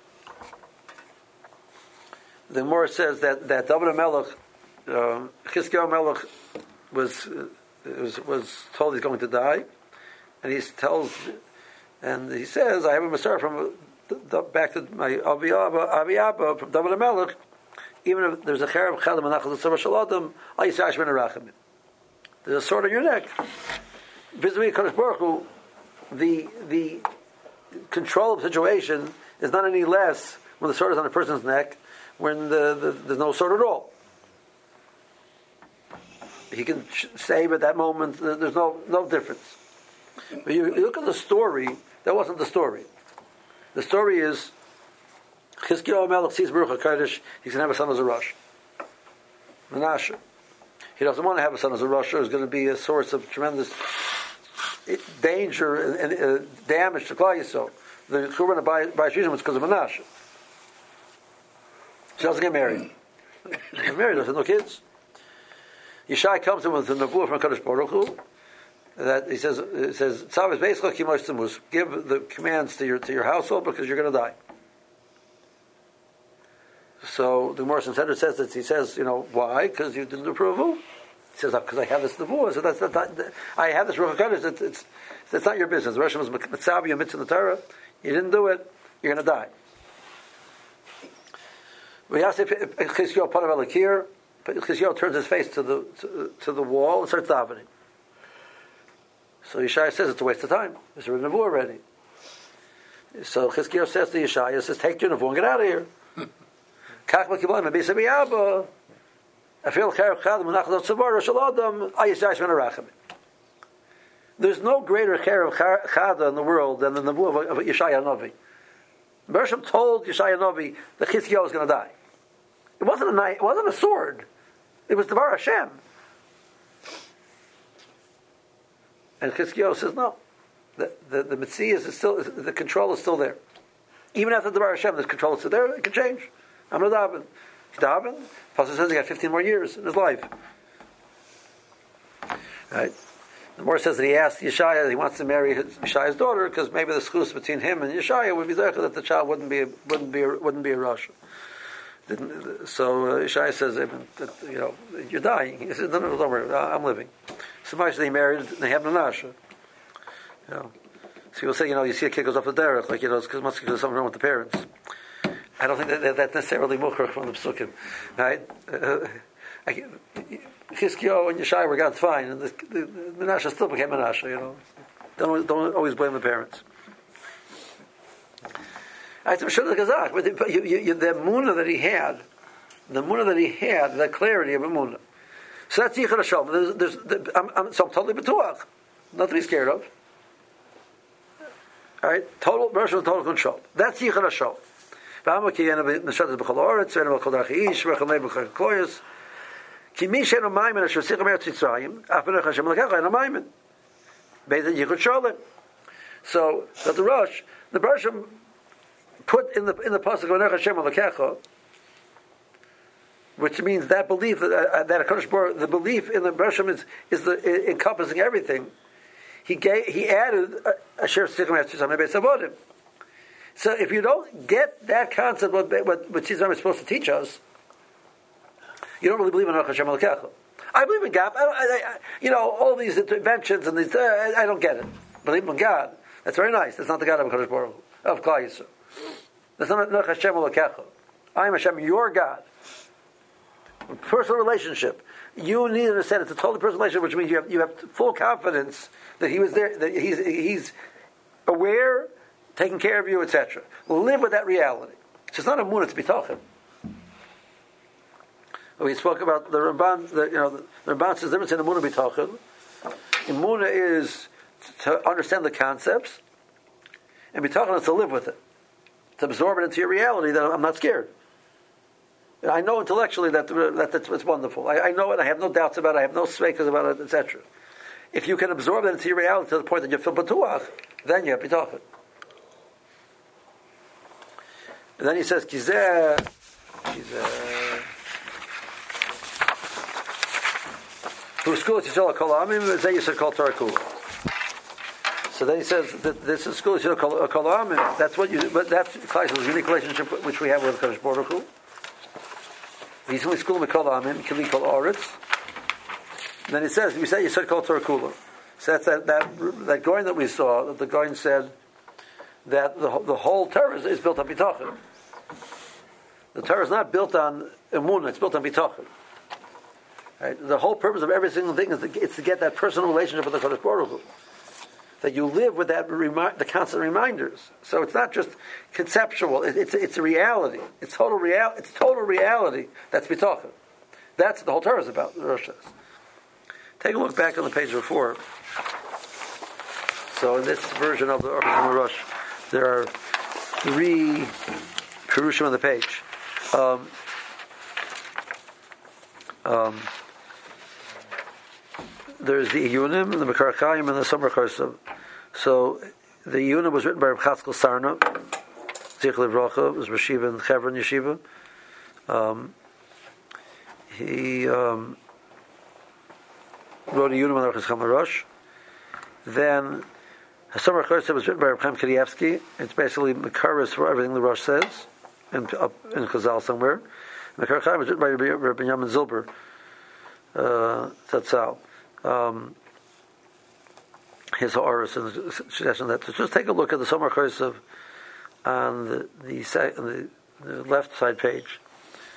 The Gemara says that David HaMelech, Chizkiyahu HaMelech was told he's going to die, and he says, I have a Masar from back to my Avi Abba from David HaMelech. Even if there's a cherub chadam anachal tzavah shalodam, al yisash ben arachamim. There's a sword on your neck. Vis-a-vis Kadosh Baruch Hu, the control of the situation is not any less when the sword is on a person's neck, when there's no sword at all. He can save at that moment. There's no difference. But you look at the story. That wasn't the story. The story is Chizkiyahu HaMelech sees Baruch HaKodesh. He's going to have a son as a Rosh. Menashe. He doesn't want to have a son as a Rosh. Who's going to be a source of tremendous danger and damage to Klal Yisrael. The Churban of Bayis Rishon was because of Menashe. She doesn't get married. She's married. Doesn't have no kids. Yishai comes in with the Nevuah from Kadosh Baruch Hu. That he says, Tzav is basically kimosh tzemus. Give the commands to your household because you're going to die. So the Gemara Sanhedrin says that he says, why? Because you didn't approve. He says, because I have this Nevuah. So that's not. I have this Ruach HaKodesh. It's not your business. The Russian was mitzavi mitzvah in the Torah. You didn't do it. You're going to die. Chizkiyahu turns his face to the wall and starts davening. So Yeshaya says it's a waste of time. There's a nevuah already. So Chizkiyahu says to Yeshaya, says, take your nevuah and get out of here. There's no greater cherev chada in the world than the nevuah of Yeshaya Novi. Bershom told Yeshaya Novi that Chizkiyahu was going to die. It wasn't a knife. It wasn't a sword. It was Devar Hashem. And Chizkiyahu says no. The Metzias is still, the control is still there. Even after Devar Hashem, this control is still there. It can change. I'm going to daven. He's daven. Pasuk says he got 15 more years in his life. Right. The Mor says that he asked Yeshaya that he wants to marry Yeshaya's daughter because maybe the schus between him and Yeshaya would be there that the child wouldn't be a Rosh. So Yeshaya says, you're dying. He says, no, don't worry, I'm living. So much they married, they have Nanasha. So you'll say, you see a kid goes off the derech, it's because must be something wrong with the parents. I don't think that's necessarily mukhrach from the psukim, right? Chizkiyahu and Yeshaya were got fine, and the Menashe still became Menashe. Don't always blame the parents. I'm sure the Gazak, but the Munah that he had, that clarity of Munah. So that's Yichud Hashem. I'm totally betuach, not to be scared of. All right, total control. That's Yichud Hashem. So that the Bershom put in the pasuk of Anech Hashem Elokecha, which means that belief that HaKadosh Baruch Hu, the belief in the Bershom is encompassing everything. He added Asher Tzichem Etzisam Beis Avodim. So if you don't get that concept, what Tzizam is supposed to teach us, you don't really believe in Anech Hashem Elokecha. I believe in God. All these interventions and these. I don't get it. Believe in God. That's very nice. That's not the God of HaKadosh Baruch Hu, of Klal Yisrael. That's not Anech Hashem Elokecha. I am Hashem, your God. A personal relationship. You need to understand it's a totally personal relationship, which means you have full confidence that He was there, that He's aware, taking care of you, etc. Live with that reality. It's not a munah to be talking. We spoke about the Ramban. The Ramban says the difference in the munah bitachon. Munah is to understand the concepts, and bitachon is to live with it, to absorb it into your reality. That I'm not scared. I know intellectually that it's wonderful. I know it. I have no doubts about it. I have no sveikas about it, etc. If you can absorb that into your reality to the point that you feel batuach, then you have bitachon. And then he says, Kizeh. So then he says that this is school Yisrael. That's what you. But that's Klal unique relationship which we have with Kadosh Baruch Hu. He's only school Mikol Amim, Kili Kol Oretz. Then he says, we say Yisrael Kol Torah Kula. So that's that going that we saw. That the going said that the whole Torah is built on bitachon. The Torah is not built on emunah; it's built on bitachon. Right? The whole purpose of every single thing is to get that personal relationship with the Kadosh Baruch Hu. That you live with that the constant reminders. So it's not just conceptual; it's a reality. It's total reality. That's bitachon. That's the whole Torah is about. The Rosh says. Take a look back on the page before. So in this version of the Orchos Rosh, there are 3 perushim on the page. There's the Iyunim, the Mekar Chaim, and the Somer Chorsav. So the Iyunim was written by Reb Chatzkel Sarna, Zichron Livracha, was Rashiva in Chevron Yeshiva. He wrote a Iyunim on the Orchos Rosh. Then Somer Chorsav was written by Reb Chaim Kanievsky. It's basically Mekaris for everything the Rosh says, up in Chazal somewhere. Mekar Chaim was written by Rabbi Yamin Zilber, Tatzal. His Horus and the suggestion that just take a look at the Somer Chorsav on the left side page.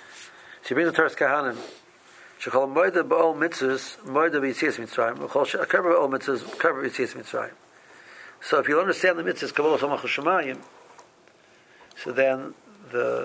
So he brings the Teres Kahanim. Shekol Moida B'ol Mitzvahs, Moida B'Yitzias Mitzrayim. Shekol Akarba B'ol Mitzvahs, Akarba B'Yitzias Mitzrayim. So if you understand the mitzvahs, Kabbalah Samach Shemayim, so then the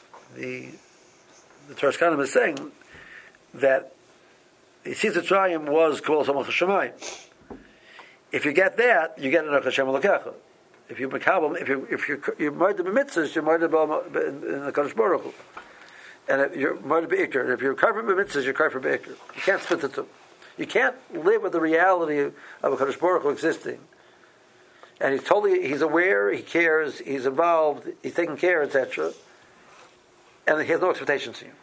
Teres Kahanim is saying that Yitzias Mitzrayim was Kabbalah Samach Shemayim. If you get that, you get an Hashem Elokecha. If you makabel, if you're married to mitzvahs, you're married in the Kadosh Baruch Hu. And if you're married to Be'ikr, and if you're carved for mitzvahs, you're carved for Be'ikr. You can't split the two. You can't live with the reality of a Kadosh Baruch Hu existing. And he's aware, he cares, he's involved, he's taking care, etc. And he has no expectations to you.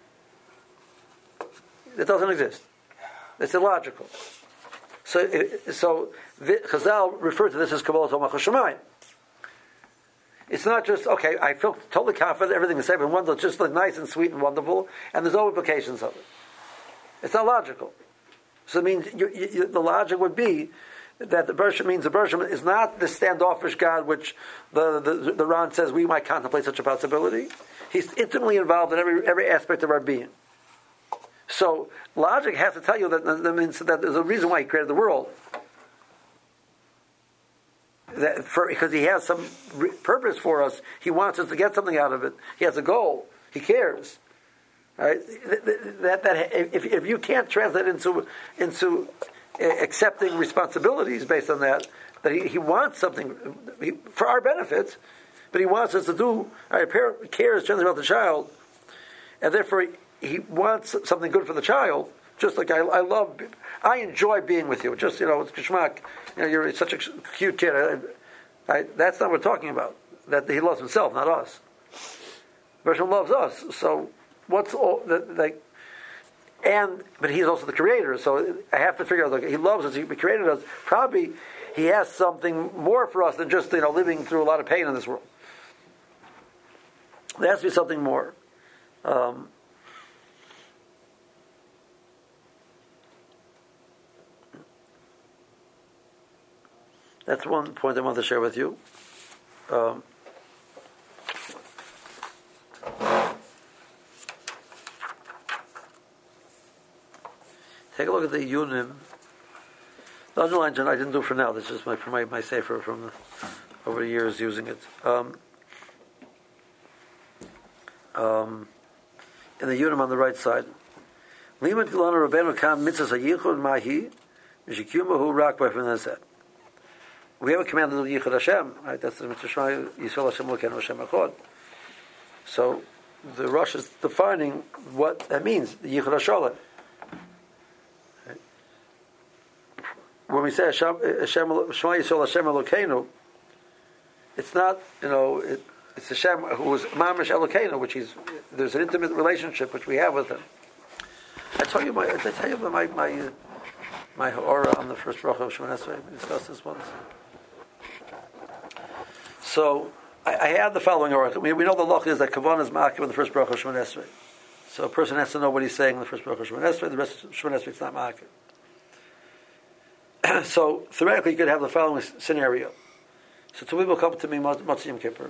It doesn't exist. It's illogical. So Chazal referred to this as Kabbalah Samach Shemayim. It's not just, okay, I feel totally confident everything is safe and wonderful, just like nice and sweet and wonderful, and there's no implications of it. It's not logical. So it means the logic would be that the Bershom means the Bershom is not the standoffish God which the Ron says we might contemplate such a possibility. He's intimately involved in every aspect of our being. So logic has to tell you that means that there's a reason why he created the world. Because he has some purpose for us. He wants us to get something out of it. He has a goal. He cares. Right? If you can't translate into accepting responsibilities based on that he wants something for our benefit, but he wants us to do. A parent cares generally about the child, and therefore he wants something good for the child. Just like I enjoy being with you. Just, it's geschmack. You're such a cute kid. That's not what we're talking about. That he loves himself, not us. Bershom loves us. So what's all like? But he's also the creator. So I have to figure out. Like, he loves us. He created us. Probably he has something more for us than just living through a lot of pain in this world. There has to be something more. That's one point I want to share with you. Take a look at the Yunim. The underline I didn't do for now. This is my sefer from over the years using it. In the Yunim on the right side, Liman Kilana Rabbeinu Kam Mitzvah Yichud Mahi Mishikumahu Rak B'Fenazet. We have a command of Yichud Hashem, right? That's the Mitzvah Shema Yisrael Hashem Elokeinu Hashem Echad. So the Rosh is defining what that means. The Yichud Hashem. Right? When we say Shema Yisrael Hashem Elokeinu, it's not it's Hashem who is Mamish Elokeinu, which there's an intimate relationship which we have with Him. I tell you my ha'ara on the first bracha of Shemoneh Esrei. We discussed this once. So I had the following ha'ara. We know the loch is that Kavan is ma'akiv in the first bracha of Shemoneh Esrei. So a person has to know what he's saying in the first bracha of Shemoneh Esrei. The rest of Shemoneh Esrei is not ma'akiv. So theoretically, you could have the following scenario. So two people come to me, Motzei Yom Kippur.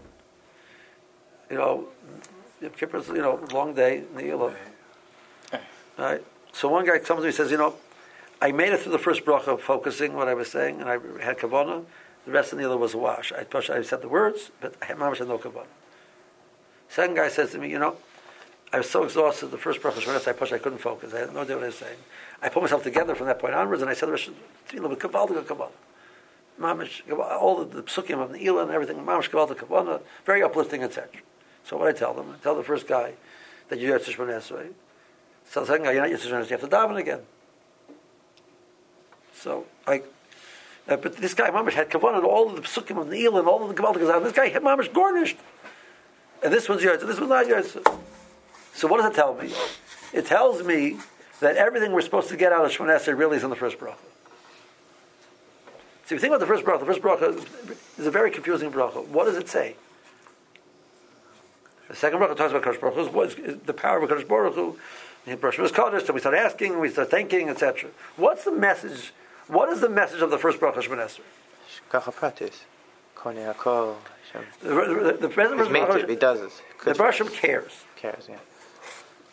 Yom Kippur is long day, Ne'ilah. Right. So one guy comes to me and says, I made it through the first bracha focusing what I was saying, and I had kavanah. The rest of the other was a wash. I said the words, but I had no kavanah. Second guy says to me, I was so exhausted the first bracha I couldn't focus. I had no idea what I was saying. I put myself together from that point onwards, and I said the rest of the kavanah. Mamish, all the psukim of the Ne'ilah and everything, mamish kavanah kavanah, very uplifting, etc. So what I tell them, I tell the first guy that you have to Shemoneh Esrei. So the second guy, you're not Yitzhak, you have to daven again. So, but this guy, Mamish, had kavanah and all of the psukim of Ne'ilah and all of the Kabbalah. This guy had Mamish garnished. And this one's yours, and this one's not yours. So what does it tell me? It tells me that everything we're supposed to get out of Shemoneh Esrei really is in the first bracha. So if you think about the first bracha is a very confusing bracha. What does it say? The second bracha talks about Kadosh Baruch Hu, what is the power of Kadosh Baruch Hu. The Rosh was Kodesh, so we start asking, we start thinking, etc. What's the message? What is the message of the first bracha of Shemoneh Esrei? Kacha pratis, konei hakol. The He does it. The Bershom cares. Cares, yeah.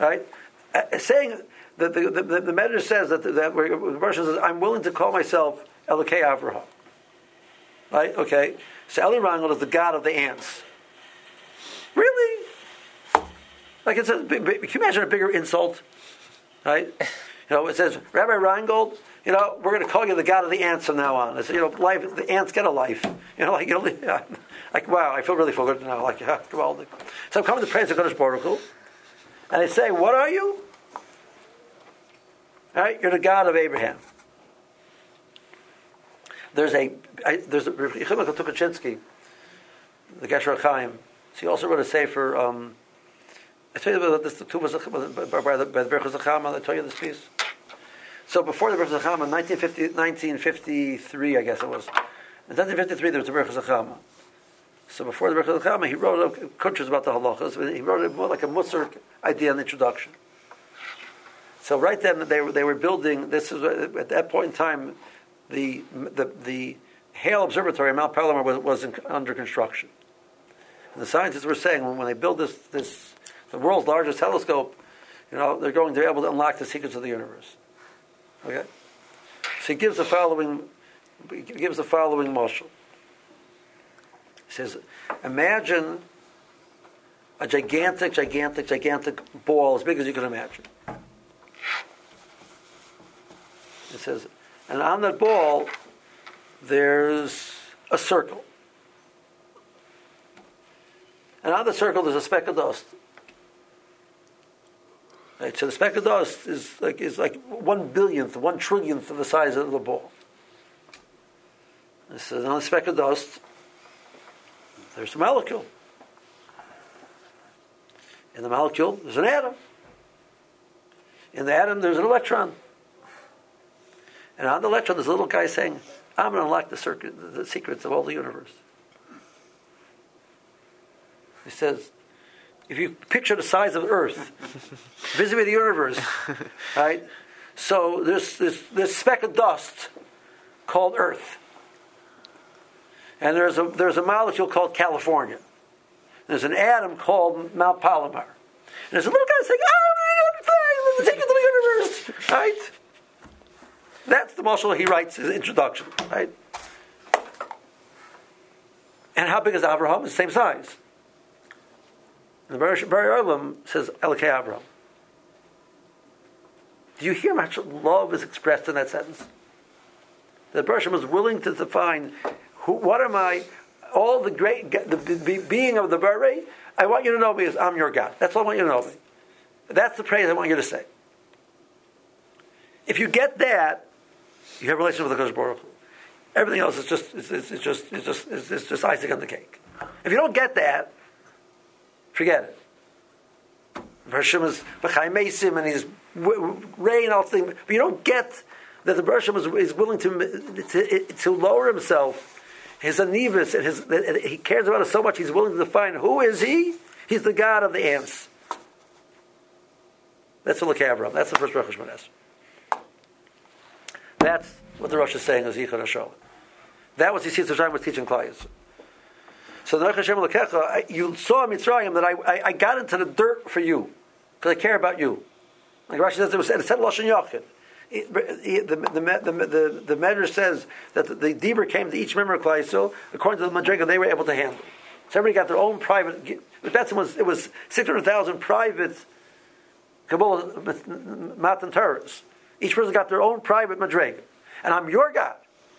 right? Saying that the Medrash says that the Medrash says, I'm willing to call myself Elokei Avraham. Right? Okay. So Eli Rangel is the god of the ants. Really? Like can you imagine a bigger insult? Right? It says, Rabbi Reingold, we're going to call you the god of the ants from now on. I said, life, the ants get a life. Wow, I feel really good now. So I'm coming to praise the Kodesh Baruch Hu, and I say, what are you? All right, you're the God of Abraham. There's a Yechiel Tukachinsky, the Gesher Chaim. He also wrote a sefer. I tell you about this. The two was by the Berachos Zachama. I tell you this piece. So before the Berachos Zachama, 1953, I guess it was. In 1953, there was the Berachos Zachama. So before the Berachos Zachama, he wrote kuntras about the halachas. He wrote it more like a Musar idea in the introduction. So right then they were building. This is at that point in time, the Hale Observatory in Mount Palomar was under construction. And the scientists were saying when they build this the world's largest telescope, they're going to be able to unlock the secrets of the universe. Okay, so he gives the following mashal. He says, imagine a gigantic ball as big as you can imagine. It says, and on that ball, there's a circle. And on the circle, there's a speck of dust. Right, so the speck of dust is like 1/billionth, 1/trillionth of the size of the ball. It says, on the speck of dust, there's a molecule. In the molecule, there's an atom. In the atom, there's an electron. And on the electron, there's a little guy saying, I'm going to unlock the secrets of all the universe. He says, if you picture the size of Earth, vis-a-vis the universe, right? So there's this speck of dust called Earth. And there's a molecule called California. There's an atom called Mount Palomar. And there's a little guy saying, I'm the secret of the universe, right? That's the mashal he writes his introduction, right? And how big is Avraham? It's the same size. And the Bari Olam says, Elokei Avraham. Do you hear how much love is expressed in that sentence? The Bereshit was willing to define, what am I? All the being of the Bari, I want you to know me as I'm your God. That's all I want you to know me. That's the praise I want you to say. If you get that, you have a relationship with the Kodesh Baruch Hu. Everything else is just icing on the cake. If you don't get that, forget it. Hashem is b'chai mesim and he's rain all things, but you don't get that the Hashem is willing to lower himself, his anivus, and he cares about us so much. He's willing to define who is he. He's the God of the ants. That's the Elokei Avraham. That's the first Baruch Shmones. That's what the Rosh is saying as Yichud HaShoah. That was Yitzhak Hashem was teaching Klal. So the Hashem Elokecha, you saw in Mitzrayim that I got into the dirt for you because I care about you. Like Rashi says, it said Lashon Yachid. The Medrash says that the Dibur came to each member of Klal Yisrael according to the Madrega they were able to handle. So everybody got their own private. It was 600,000 private Kabbalah Matan Torahs. Each person got their own private Madrega, and I'm your God.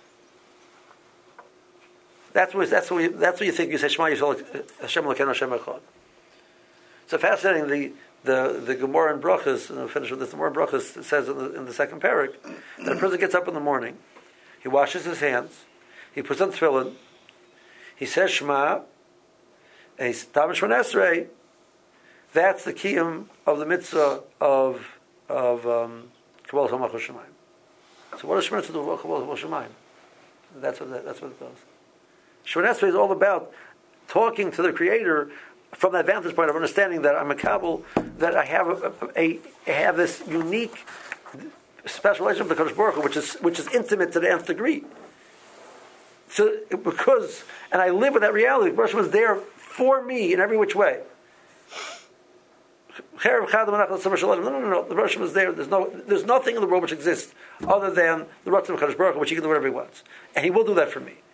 That's what you think. You say Shema Yisrael Hashem Elokeinu Hashem Echad. So fascinating. The Gemara in Brachos, and I'll finish with this. The Gemara in Brachos says in the second parak that a person gets up in the morning, he washes his hands, he puts on tefillin, he says Shema, and he's Tam Shemon Esrei. That's the kiyum of the mitzvah of Kabbalas Hamachos Shemayim. So what does Shemon Esrei do with Kabbalas Shemayim? That's what it does. Shemon Esrei is all about talking to the Creator from that vantage point of understanding that I'm a Kabbalah, that I have this unique, special relationship with the Kodesh Baruch Hu, which is intimate to the nth degree. So and I live with that reality. The Baruch Hu was there for me in every which way. No. The Rosh is there. There's nothing in the world which exists other than the Ratzon of Kadosh Baruch Hu, which he can do whatever he wants, and he will do that for me.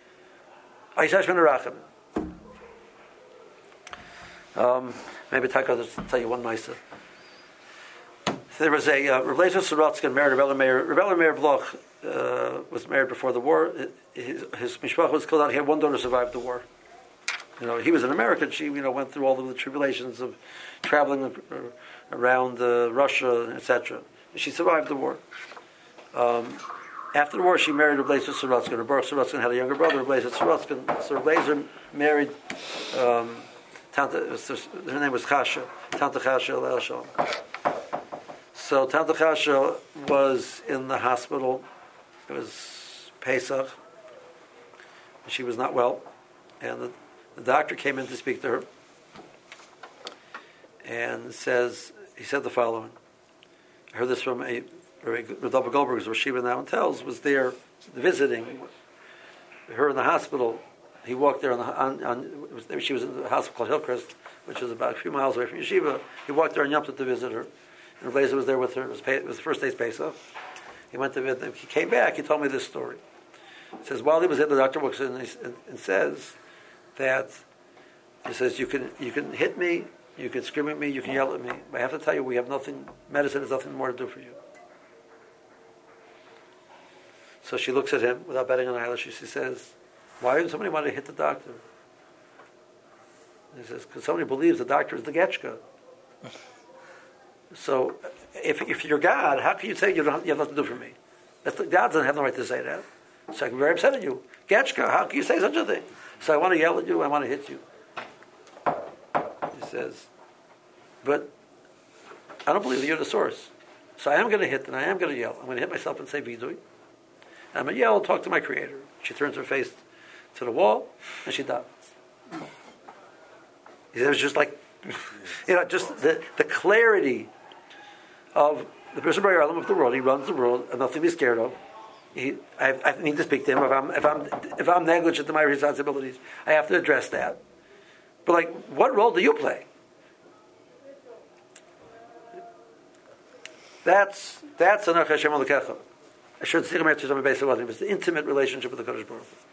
Maybe Taka will tell you one nicer. There was a Rav Lezer Sorotzkin married Rebbe Meir Bloch. Was married before the war. His mishpach was killed out. He had one daughter who survived the war. He was an American. She, went through all of the tribulations of traveling around Russia, etc. She survived the war. After the war, she married Rav Lezer Sorotzkin. Rav Baruch Sorotzkin had a younger brother, Rav Lezer Sorotzkin. So Rav Lezer married. Her name was Chasha, Tanta Chasha Leil Shalom. So Tanta Chasha was in the hospital. It was Pesach. She was not well, and the doctor came in to speak to her, and he said the following. I heard this from Rodolfo Goldberg, who Shiva now tells, was there visiting her in the hospital. He walked there she was in the hospital called Hillcrest, which is about a few miles away from Yeshiva. He walked there on Yom Tov to visit her. And Blazer was there with her. It was the first day's Pesach. He went to visit. He came back. He told me this story. He says while he was there, the doctor walks in and says that you can hit me, you can scream at me, you can yell at me. But I have to tell you, we have nothing. Medicine has nothing more to do for you. So she looks at him without batting an eyelash. She says, "Why would somebody want to hit the doctor?" And he says, "Because somebody believes the doctor is the Getchka." So, if you're God, how can you say you have nothing to do for me? God doesn't have no right to say that. So I'm very upset at you. Getchka, how can you say such a thing? So I want to yell at you, I want to hit you. He says, but I don't believe that you're the source. So I am going to hit and I am going to yell. I'm going to hit myself and say vidui. I'm going to yell and talk to my Creator. She turns her face to the wall and she dies. He said, it was just like, just the clarity of the person of the world. He runs the world, and nothing to be scared of. I need to speak to him. If I'm negligent to my responsibilities, I have to address that. But what role do you play? That's Anach Hashem Elokecha. I should say it's the intimate relationship with the Kadosh Baruch Hu.